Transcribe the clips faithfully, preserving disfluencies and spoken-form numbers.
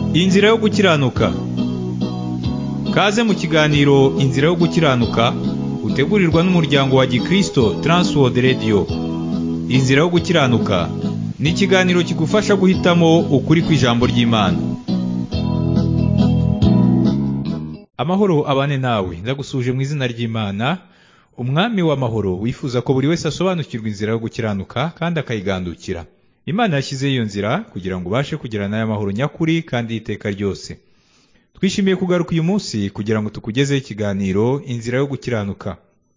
Inzira yo gukiranuka. Kaze mu kiganiro Inzira yo gukiranuka utegurirwa n'umuryango wa Gikristo Transworld Radio. Inzira yo gukiranuka ni ikiganiro kigufasha guhitamo ukuri kw'ijambo ry'Imana. Amahoro abane nawe, ndagusuje mu izina ry'Imana, umwami w'amahoro wifuza ko buri wese asobanukirwa inzira yo gukiranuka kandi akayigandukira. Imana yashyize iyo nzira kugira ngo ubashe kugirana aya mahoro nyakuri kandi iteka ryose. Twishimiye kugaruka uyu munsi kugira ngo tukugezeho ikiganiro Inzira yo gukiranuka.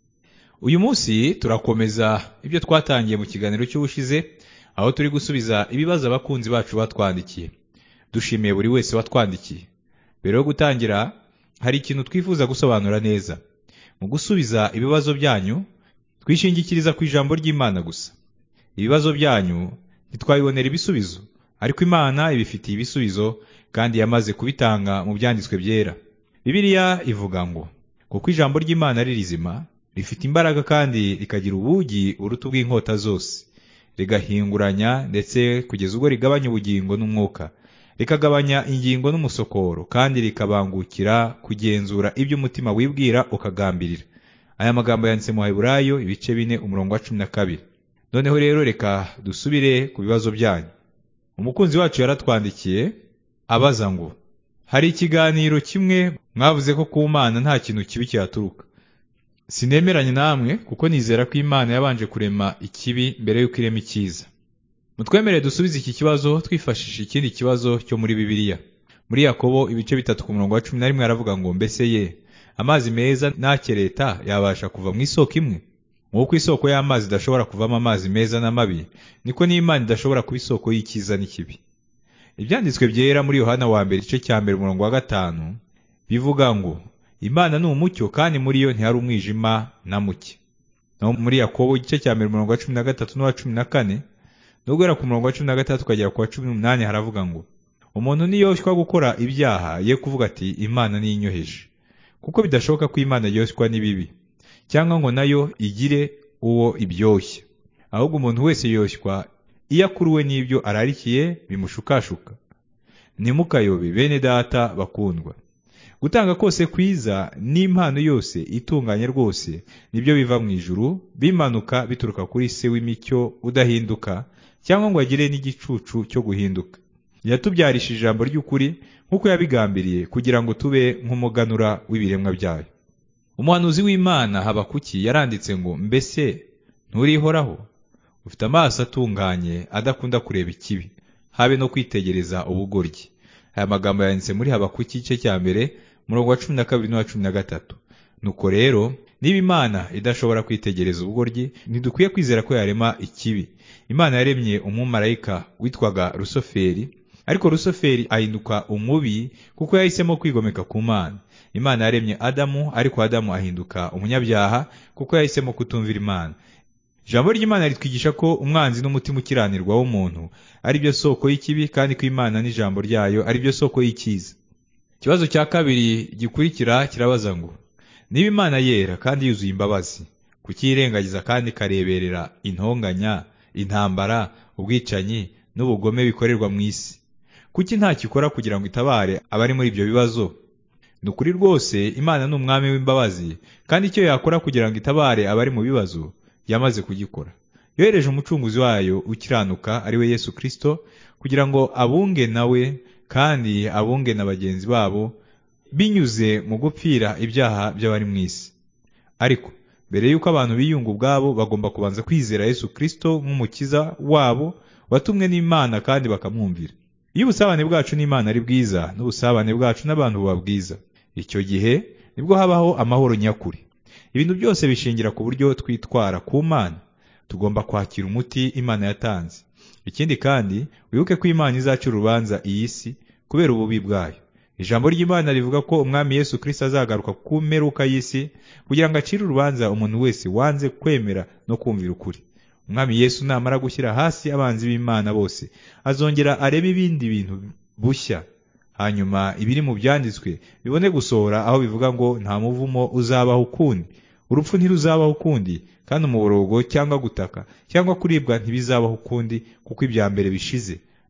Uyu munsi turakomeza ibyo twatangiye mu kiganiro cy'ubushize, aho turi gusubiza ibibazo abakunzi bacu batwandikiye. Dushimiye buri wese watwandikiye. Mbere yo gutangira, hari ikintu twifuza gusobanura neza. Mu gusubiza ibibazo byanyu, twishingikiriza ku ijambo ry'Imana gusa. Ibibazo byanyu ntitwabibonera ibisubizo, ariko Imana ibifitiye ibisubizo kandi yamaze kubitanga mu byanditswe byera. Bibiliya ivuga ngo, kuko ijambo ry'Imana ari rizima, rifite imbaraga kandi rikagira ubugi uruta ubw'inkota zose, rigahinguranya ndetse kugeza ubwo rigabanya ubugingo n'umwuka, rikagabanya ingingo n'umusokoro, kandi rikabangukira kugenzura ibyo umutima wibwira ukagambirira. Aya magambo yanditse mu Baheburayo ibice bine umurongo wa cumi na kabiri. Noneho rero reka dusubire ku bibazo byanyu. Umukunzi wacu yaratwandikiye abaza ngo, hari ikiganiro kimwe mwavuze ko ku Mana nta kintu kibi cyaturuka. Sinemeranye namwe kuko nizera ko Imana yabanje kurema ikibi mbere y'uko irema icyiza. Mutwemere dusubize iki kibazo twifashisha ikindi kibazo cyo muri Bibiliya. Muri Yakobo ibice bitatu ku murongo wa cumi na rimwe aravuga ngo, mbese ye amazi meza n'akereta yabasha kuva mu isoko imwe? Nk'uko isoko y'amazi idashobora kuvamo amazi meza n'amabi, niko n'Imana idashobora kuba isoko y'icyiza n'ikibi. Ibyanditswe byera muri Yohana wa mbere igice cya mbere umurongo wa gatanu bivuga ngo, Imana ni umucyo kandi muri yo ntihari umwijima na muke. No muri Yakobo igice cya mbere umurongo wa cumi na gatatu n'uwa cumi na kane, no guhera ku murongo wa cumi na gatatu ukagera ku wa cumi n'umunani haravuga ngo, umuntu niyoshywa gukora ibyaha ye kuvuga ati Imana niyinyoheje, kuko bidashoboka ko Imana yoshywa n'ibibi, cyangwa ngo nayo igire uwo ibyoshya. Ahubwo umuntu wese yoshywa iyo akuruwe n'ibyo ararikiye bimushukashuka. Ntimukayobe bene data bakundwa, gutanga kose kwiza n'impano yose itunganye rwose nibyo biva mu ijuru, bimanuka bituruka kuri Se w'imicyo udahinduka, cyangwa ngo agire n'igicucu cyo guhinduka. Yatubyarishije ijambo ry'ukuri nk'uko yabigambiriye, kugira ngo tube nk'umuganura w'ibiremwa byayo. Umuhanuzi w'Imana Habakuki yaranditse ngo, mbese nturihoraho? Ufite amaso atunganye adakunda kureba ikibi, habe no kwitegereza ubugoryi. Aya magambo yanditse muri Habakuki igice cya mbere umurongo wa cumi na kabiri n'uwa cumi na gatatu. Nuko rero niba Imana idashobora kwitegereza ubugoryi, ntidukwiye kwizera ko yarema ikibi. Imana yaremye umumarayika witwaga Rusoferi, ariko Rusoferi ahinduka umubi kuko yahisemo kwigomeka ku Mana. Imana yaremye Adamu, ariko Adamu ahinduka umunyabyaha kuko yahisemo kutumvira Imana. Ijambo ry'Imana ritwigisha ko umwanzi n'umutima ukiranirwa w'umuntu ari byo soko y'ikibi, kandi ko Imana n'ijambo ryayo ari byo soko y'icyiza. Ikibazo cya kabiri gikurikira kirabaza ngo, niba Imana yera kandi yuzuye imbabazi, kuki yirengagiza kandi ikareberera intonganya, intambara, ubwicanyi n'ubugome bikorerwa mu isi? Kuki nta kikora kugira ngo itabare abari muri ibyo bibazo? Ni ukuri rwose Imana ni umwami w'imbabazi, kandi icyo yakora kugira ngo itabare abari mu bibazo yamaze kugikora. Yohereje umucunguzi wayo ukiranuka, ari we Yesu Kristo, kugira ngo abunge nawe kandi abunge na bagenzi babo binyuze mu gupfira ibyaha by'abari mu isi. Ariko mbere y'uko abantu biyunga ubwabo, bagomba kubanza kwizera Yesu Kristo nk'umukiza wabo watumwe n'Imana kandi bakamwumvira. Iyo ubusabane bwacu n'Imana ari bwiza, n'ubusabane bwacu n'abantu buba bwiza, icyo gihe nibwo habaho amahoro nyakuri. Ibintu byose bishingira ku buryo twitwara ku Mana. Tugomba kwakira umuti Imana yatanze. Ikindi kandi wibuke ko Imana izaca urubanza iyi si kubera ububi bwayo. Ijambo ry'Imana rivuga ko umwami Yesu Kristo azagaruka ku mperuka y'isi kugira ngo acire urubanza umuntu wese wanze kwemera no kumvira ukuri. Umwami Yesu namara gushyira hasi abanzi b'Imana bose, azongera arebe ibindi bintu bushya. Hanyuma ibiri mu byanditswe bibone gusohora, aho bivuga ngo nta muvumo uzabaho ukundi, urupfu ntiruzabaho ukundi, kandi umuborogo cyangwa gutaka cyangwa kuribwa ntibizabaho ukundi, kuko ibya mbere bishize.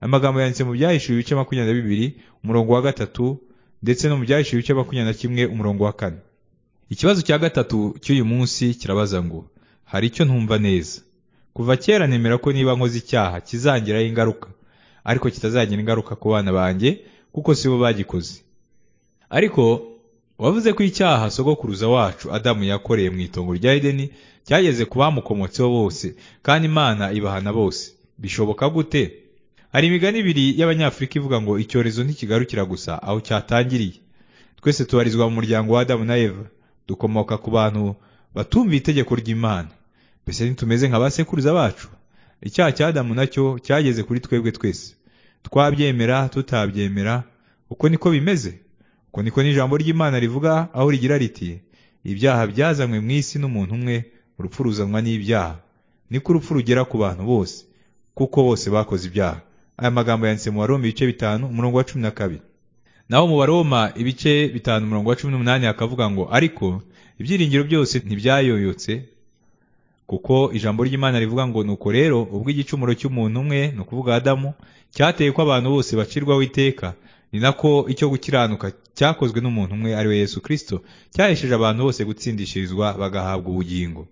amagambo yanditse mu byahishuwe ibice makumyabiri na bibiri umurongo wa gatatu ndetse no mu byahishuwe ibice makumyabiri na kimwe umurongo wa kane. Ikibazo cya gatatu cy'uyu munsi kirabaza ngo hari icyo ntumva neza. Kuva kera nemera ko niba nkoze icyaha kizangiraho ingaruka, ariko kitazagira ingaruka ku bana banjye kuko sibo bagikoze. Ariko wavuze ko icyaha sogokuruza wacu Adamu yakoreye mu itongo rya Edeni cyageze ku bamukomotseho bose, kandi Imana ibahana bose. Bishoboka gute? Hari imigani ibiri y'Abanyafurika ivuga ngo icyorezo ntikigarukira gusa aho cyatangiriye. Twese tubarizwa mu muryango wa Adamu na Eva, dukomoka ku bantu batumviye itegeko ry'Imana. Mbese ntitumeze nka basekuruza bacu? Icyaha cya Adamu nacyo cyageze kuri twebwe twese, twabyemera tutabyemera. Uko niko bimeze. Uko niko n'ijambo ry'Imana rivuga aho rigira riti ibyaha byazanywe mu isi n'umuntu umwe, urupfu ruzanwa n'ibyaha. Niko urupfu rugera ku bantu bose, kuko bose bakoze ibyaha. Aya magambo yanditse mu Baroma ibice bitanu umurongo wa cumi na kabiri. Naho mu Baroma ibice bitanu umurongo wa cumi n'umunani hakavuga ngo ariko ibyiringiro byose ntibyayoyotse, kuko ijambo ry'Imana rivuga ngo nuko rero ubwo igicumuro cy'umuntu umwe, no kuvuga Adamu, cyateye ko abantu bose bacirwaho iteka, ni nako icyo gukiranuka cyakozwe n'umuntu umwe ari we Yesu Kristo cyahesheje abantu bose gutsindishirizwa bagahabwa ubugingo.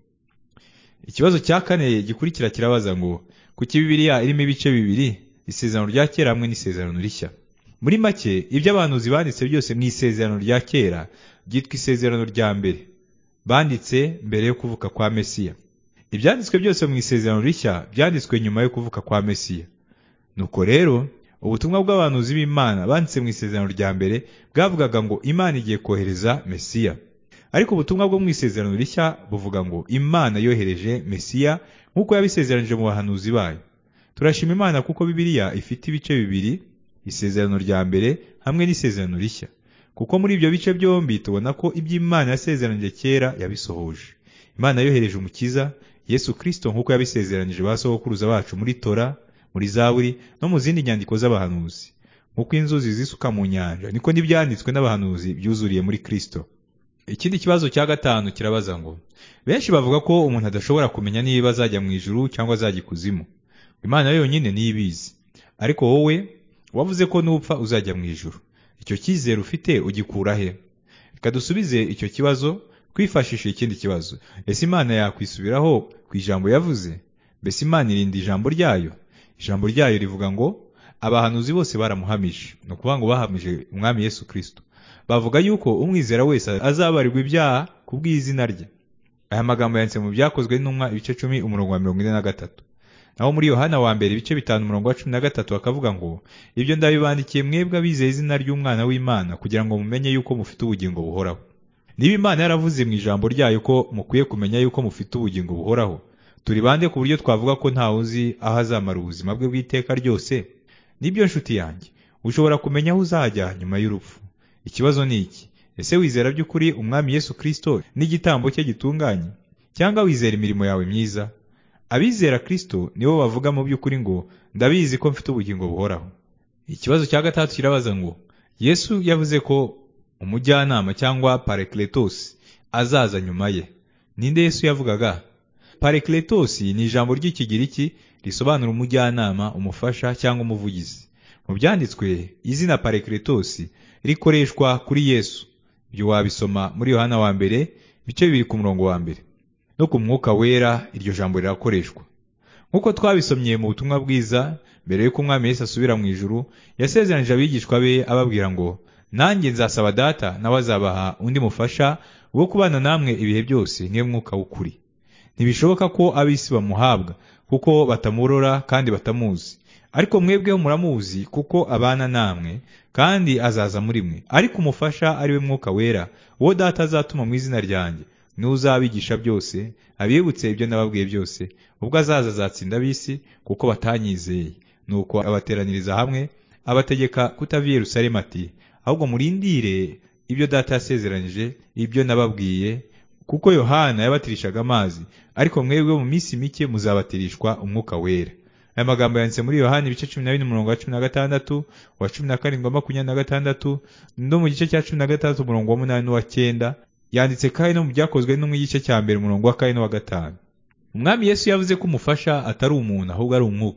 Ikibazo cya kane gikurikira kirabaza ngo kuki Bibiliya irimo ibice bibiri, isezerano rya kera hamwe n'isezerano rishya? Muri make, ibyo abahanuzi banditse byose mu isezerano rya kera byitwa isezerano rya mbere, banditse mbere yo kuvuka kwa Mesiya. Ibyanditswe byose mu isezerano rishya byanditswe nyuma yo kuvuka kwa Mesiya. Nuko rero ubutumwa bw'abahanuzi b'Imana banditse mu isezerano rya mbere bwavugaga ngo Imana igiye kohereza Mesiya. Ariko ubutumwa bwo mu isezerano rishya buvuga ngo Imana yohereje Mesiya nk'uko yabisezeranije mu bahanuzi bayo. Turashima Imana kuko Bibiliya ifite ibice bibiri, isezerano rya mbere hamwe n'isezerano rishya. Kuko muri ibyo bice byombi tubona ko iby'Imana yasezeranije kera yabisohoje. Imana yohereje umukiza Yesu Kristo nk'uko yabisezeranije ba sogokuruza bacu muri Tora, muri Zaburi no mu zindi nyandiko z'abahanuzi. Nk'uko inzuzi zisuka mu nyanja, niko n'ibyanditswe n'abahanuzi byuzuriye muri Kristo. Ikindi kibazo cya gatanu kirabaza ngo benshi bavuga ko umuntu adashobora kumenya niba azajya mu ijuru cyangwa azajya ikuzimu. Imana yonyine niyo ibizi. Ariko wowe wavuze ko nupfa uzajya mu ijuru. Icyo cyizere ufite ugikura he? Reka dusubize icyo kibazo twifashishe ikindi kibazo. Ese Imana yakwisubiraho ku ijambo yavuze? Mbese Imana irinda ijambo ryayo? Ijambo ryayo rivuga ngo abahanuzi bose baramuhamije, no kuvuga ngo bahamije umwami Yesu Kristo. Bavuga yuko umwizera wese azabarirwa ibyaha kubw'izina rye. Aya magambo yanditse mu byakozwe n'intumwa ibice cumi umurongo wa mirongo ine na gatatu. Naho muri Yohana wa mbere ibice bitanu umurongo wa cumi na gatatu akavuga ngo ibyo ndabibandikiye mwebwe abizeye izina ry'umwana w'Imana kugira ngo mumenye yuko mufite ubugingo buhoraho. Niba Imana yaravuze mu ijambo ryayo ko mukwiye kumenya yuko mufite ubugingo buhoraho, turi bande ku buryo twavuga ko ntawe uzi aho azamara ubuzima bwe bw'iteka ryose? Nibyo nshuti yanjye, ushobora kumenya aho uzajya nyuma y'urupfu. Ikibazo ni iki: ese wizera by'ukuri umwami Yesu Kristo n'igitambo cye gitunganye, cyangwa wizera imirimo yawe myiza? Abizera Kristo nibo bavuga mu by'ukuri ngo ndabizi ko mfite ubugingo buhoraho. Ikibazo cya gatatu kirabaza ngo Yesu yavuze ko umujyanama cyangwa Parakletos azaza nyuma ye. Ninde Yesu yavugaga? Parakletos ni ijambo ry'Ikigiriki risobanura umujyanama, umufasha cyangwa umuvugizi. Mu byanditswe izina Parakletos rikoreshwa kuri Yesu. Ibyo wabisoma muri Yohana wa mbere bice bibiri ku murongo wa mbere. No ku Mwuka Wera iryo jambo rirakoreshwa. Nk'uko twabisomye mu butumwa bwiza, mbere y'uko umwami Yesu asubira mu ijuru, yasezeranije abigishwa be ababwira ngo nanjye nzasaba Data nawe azabaha undi mufasha wo kubana namwe ibihe byose, niwe Mwuka w'ukuri. Ntibishoboka ko ab'isi bamuhabwa kuko batamurora kandi batamuzi, ariko mwebweho muramuzi kuko abana namwe kandi azaza muri mwe. Ariko umufasha ari we Mwuka Wera, uwo Data azatuma mu izina ryanjye, niwe uzabigisha byose, abibutse ibyo nababwiye byose. Ubwo azaza azatsinda ab'isi kuko batanyizeye. Nuko abateraniriza hamwe abategeka kutava i Yerusalemu ati ahubwo murindire ibyo Data yasezeranyije, ibyo nababwiye, kuko Yohana yabatirishaga amazi, ariko mwebwe mu minsi mike muzabatirishwa Umwuka Wera. Aya magambo yanditse muri Yohana ibice cumi na bine umurongo wa cumi na gatandatu, wa cumi na karindwi wa makumyabiri na gatandatu, no mu gice cya cumi na gatandatu umurongo wa munani n'uwa cyenda. Yanditse kandi no mu byakozwe no mu gice cya mbere umurongo wa kane n'uwa gatanu. Umwami Yesu yavuze ko umufasha atari umuntu ahubwo ari umwuka.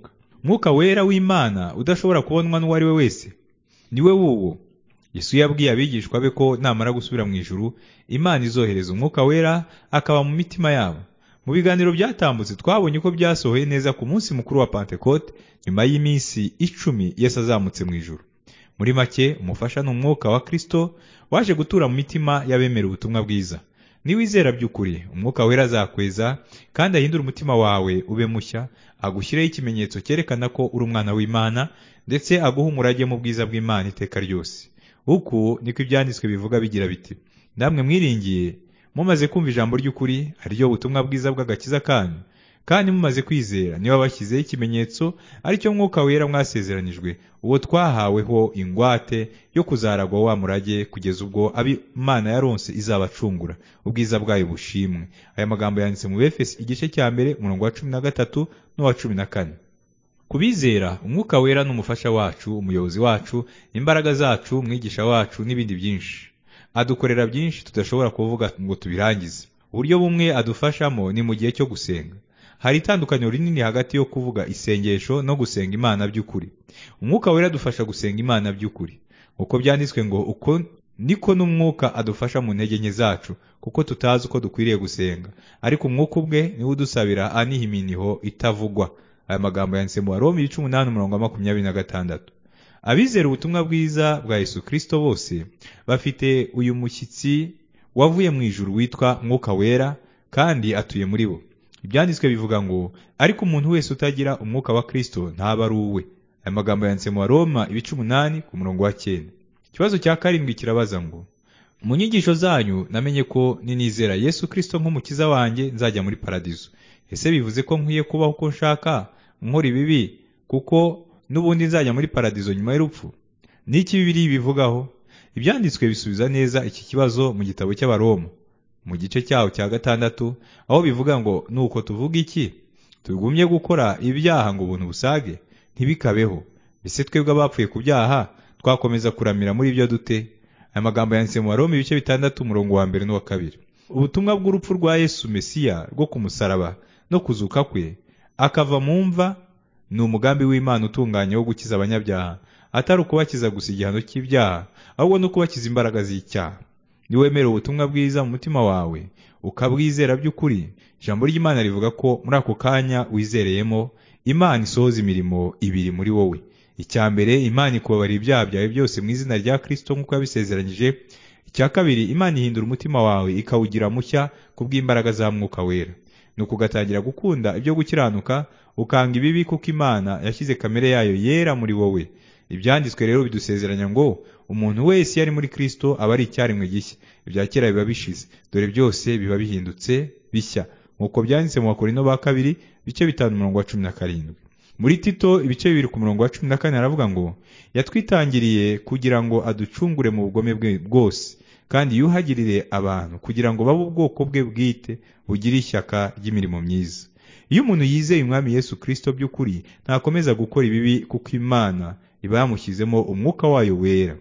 Mwuka wera w'Imana udashobora kubonwa n'uwo ari we wese niwe wuwo. Yesu yabwiye abigishwa be ko namara gusubira mu ijuru Imana izohereza umwuka wera akaba mu mitima yabo. Mu biganiro byatambutse twabonye ko byasohoye neza ku munsi mukuru wa Pentecote nyuma y'iminsi icumi Yesu azamutse mu ijuru. Muri make umufasha n'umwuka wa Kristo waje gutura mu mitima y'abemera ubutumwa bwiza. Niwizera by'ukuri umwuka wera azakweza kandi ahindura umutima wawe ube mushya, agushyireho ikimenyetso cyerekana ko uri umwana w'Imana ndetse aguha umurage mu bwiza bw'Imana iteka ryose. Uku niko ibyanditswe bivuga bigira biti: namwe mwiringiye mumaze kumva ijambo ry'ukuri ari ryo butumwa bwiza bw'agakiza kanyu, kandi mumaze kwizera niba bashyizeho ikimenyetso ari cyo mwuka wera mwasezeranijwe, uwo twahaweho ingwate yo kuzaragwa wa murage kugeza ubwo Imana yaronse izabacungura, ubwiza bwayo bushimwe. Aya magambo yanditse mu Befesi igice cya mbere umurongo wa cumi na gatatu n'uwa cumi na kane. Kubizera umwuka wera n'umufasha wacu, umuyobozi wacu, imbaraga zacu, umwigisha wacu n'ibindi byinshi. Adukorera byinshi tudashobora kuvuga ngo tubirangize. Uburyo bumwe adufashamo ni mu gihe cyo gusenga. Hari itandukaniro rinini hagati yo kuvuga isengesho no gusenga Imana by'ukuri. Umwuka wera adufasha gusenga Imana by'ukuri. Uko byanditswe ngo uko niko n'umwuka adufasha mu ntege nke zacu, kuko tutazi uko dukwiriye gusenga, ariko umwuka ubwe niwe udusabira aniha iminiho itavugwa. Aya magambo yanditse mu Waroma ibice umunani umurongo wa makumyabiri na gatandatu. Abizera ubutumwa bwiza bwa Yesu Kristo bose bafite uyu mushyitsi wavuye mu ijuru witwa Mwuka wera kandi atuye muri bo. Ibyanditswe bivuga ngo ariko umuntu wese utagira umwuka wa Kristo ntaba ari uwe. Aya magambo yanditse mu Waroma ibice umunani ku murongo wa cyenda. Ikibazo cya karindwi kirabaza ngo mu nyigisho zanyu namenye ko ninizera Yesu Kristo nk'umukiza wanjye nzajya muri paradizo. Ese bivuze ko nkwiye kubaho uko nshaka nkora ibibi kuko n'ubundi nzajya muri paradizo nyuma y'urupfu? Niki Bibiliya bivugaho? Ibyanditswe bisubiza neza iki kibazo mu gitabo cy'Abaroma mu gice cyaho cya gatandatu, aho bivuga ngo nuko tuvuga iki? Tugumye gukora ibyaha ngo ubuntu busage? Ntibikabeho. Ese twebwe abapfuye ku byaha twakomeza kuramira muri ibyo dute? Aya magambo yanditse mu Waroma ibice bitandatu umurongo wa mbere n'uwa kabiri. Ubutumwa bw'urupfu rwa Yesu Mesiya rwo ku musaraba no kuzuka kwe akava mu mva ni umugambi w'Imana utunganye wo gukiza abanyabyaha, atari ukubakiza gusa igihano cy'ibyaha, ahubwo no kubakiza imbaraga z'icyaha. Niwemera ubutumwa bwiza mu mutima wawe ukabwizera by'ukuri, ijambo ry'Imana rivuga ko muri ako kanya wizereyemo Imana isohoza imirimo ibiri muri wowe. Icya mbere, Imana ikubabarira ibyaha byawe byose mu izina rya Kristo nk'uko yabisezeranyije. Icya kabiri, Imana ihindura umutima wawe ikawugira mushya kubw'imbaraga za Mwuka wera. Nuko ugatangira gukunda ibyo gukiranuka, ukanga ibibi kuko Imana yashyize kamere yayo yera muri wowe. Ibyanditswe rero bidusezeranya ngo umuntu wese yari muri Kristo aba ari icyaremwe gishya, ibya kera biba bishize, dore byose biba bihindutse bishya. Nk'uko byanditse mu Bakorinto ba kabiri ibice bitanu umurongo wa cumi na karindwi. Muri Tito ibice bibiri ku murongo wa cumi na kane haravuga ngo yatwitangiriye kugira ngo aducungure mu bugome bwe bwose, kandi yuhagirire abantu kugira ngo babe ubwoko bwe bwite bugira ishyaka ry'imirimo myiza. Iyo umuntu yizeye umwami Yesu Kristo by'ukuri ntakomeza gukora ibibi kuko Imana iba yamushyizemo umwuka wayo wera.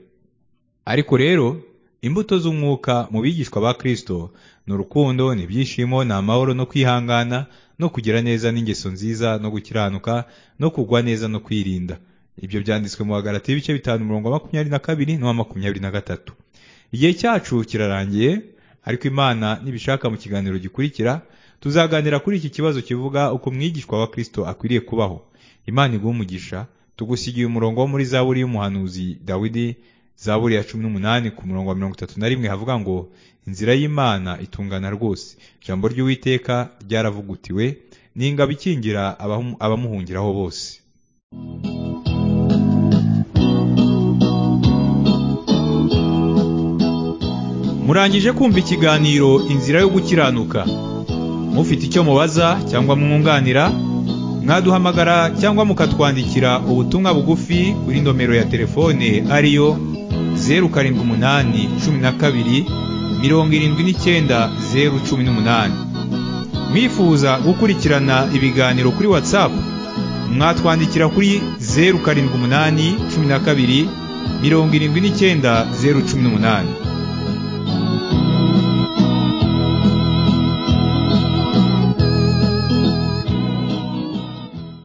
Ariko rero imbuto z'umwuka mu bigishwa ba Kristo ni urukundo, ni ibyishimo, ni amahoro no kwihangana no kugira neza n'ingeso nziza no gukiranuka no kugwa neza no kwirinda. Ibyo byanditswe mu Bagalatiya ibice bitanu umurongo wa makumyabiri na kabiri n'uwa makumyabiri na gatatu. Igihe cyacu kirarangiye, ariko Imana nibishaka mu kiganiro gikurikira tuzaganira kuri iki kibazo kivuga uko mwigishwa wa Kristo akwiriye kubaho. Imana iguhe umugisha. Tugusigiye umurongo wo muri Zaburi y'umuhanuzi Dawidi, Zaburi ya cumi n'umunani ku murongo wa mirongo itatu na rimwe havuga ngo inzira y'Imana itungana rwose, ijambo ry'Uwiteka ryaravugutiwe, n'ingabo ikingira abamuhungiraho bose. Murangije kumva ikiganiro Inzira yo gukiranuka. Mufite icyo mubaza cyangwa mwunganira, mwaduhamagara cyangwa mukatwandikira ubutumwa bugufi kuri nomero ya telefone ariyo zeru karindwi umunani cumi na kabiri mirongo irindwi n'icyenda zeru cumi n'umunani. Mwifuza gukurikirana ibiganiro kuri WhatsApp, mwatwandikira kuri zeru karindwi umunani cumi na kabiri mirongo irindwi n'icyenda zeru cumi n'umunani.